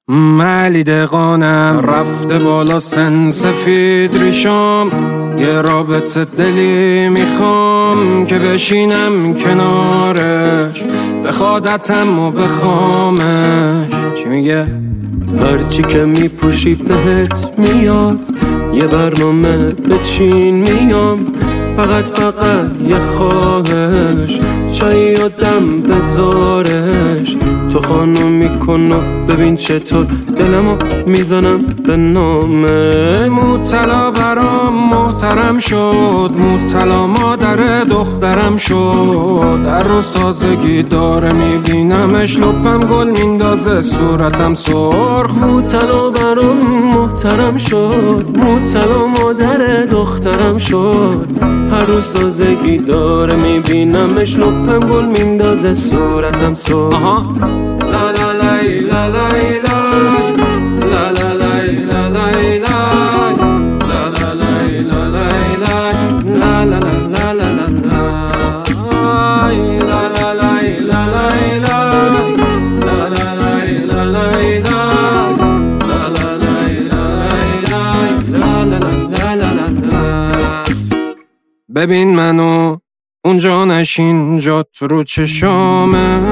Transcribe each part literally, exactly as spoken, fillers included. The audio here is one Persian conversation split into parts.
ملی دقانم رفته بالا سن سفید ریشام، یه رابطه دلی میخوام که بشینم کنارش، بخوادتم و بخوامش. چی میگه؟ هرچی که میپوشی بهت میاد، یه برنامه بچین میام، فقط فقط یه خواهش، چایی آدم بذارش. تو خانم میکن و ببین چطور دلمو میزنم به نامه. مبتلا برام محترم شد، مبتلا مادر دخترم شد. هر روز تازگی داره میبینمش، لپم گل میندازه صورتم سرخ. مبتلا برام محترم شد، مبتلا مادر دخترم شد. هر روز تازگی داره میبینمش، لپم گل میندازه صورتم سرخ. لا لا لای لا لای لای لا لا لای لا لای لای لا لا لای لا لای لای لا لا لا لا لا لا لا لای لا لای لای لا لا لای لا لای لای لا لا لای لا لای لای لا لا لا لا لا. ببین منو اونجا نشین، جات رو چشامه.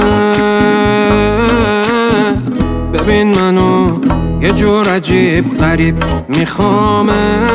ببین منو یه جور عجیب غریب میخوامه.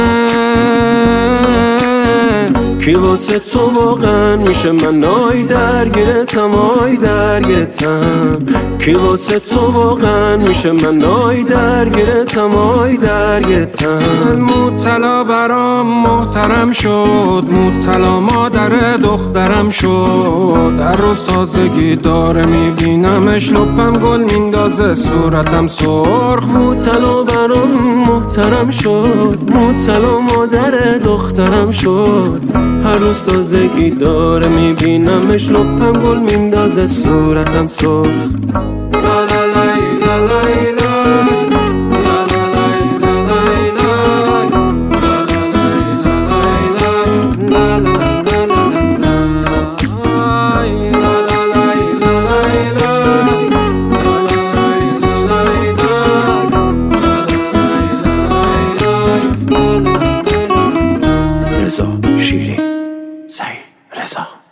کی واسه تو واقعا میشه من آی درگیرتم، آی درگیرتم. کی واسه تو واقعا میشه من آی درگیرتم، آی درگیرتم. مبتلا برام محترم شد، مبتلا مادر دخترم شد. هر روز تازگی داره میبینمش، لپم گل میندازه صورتم سرخ. مبتلا برام محترم شد، مبتلا مادر دخترم شد. هر روز تازگی داره میبینمش، لپم گل میندازه صورتم سرخ. لا لا لای لا لای لای لا لا لای لا لای لای لا لا لای لا لای لای لا لا لای لا لای لای لا لا لای لا لای لای. رضا شیرین، سعید رضا.